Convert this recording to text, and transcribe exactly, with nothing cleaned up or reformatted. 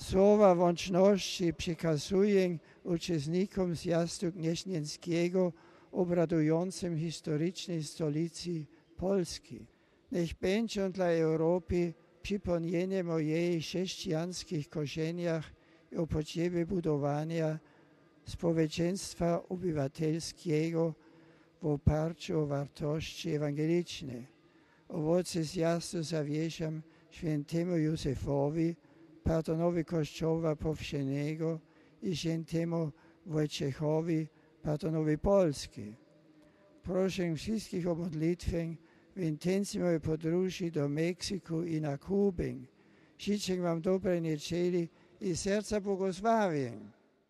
Słowa łączności przekazuję uczestnikom zjazdu gnieźnieńskiego obradującym w historycznej stolicy Polski. Niech będą dla Europy przypomnieniem o jej chrześcijańskich korzeniach i o potrzebie budowania społeczeństwa obywatelskiego w oparciu o wartości ewangeliczne. Owoce zjazdu zawierzam świętemu Józefowi, patronowi Kościoła powszechnego i świętemu Wojciechowi, patronowi Polski. Proszę wszystkich o modlitwę w intensywnej podróży do Meksyku i na Kubę. Życzę wam dobrej niedzieli i serca błogosławień.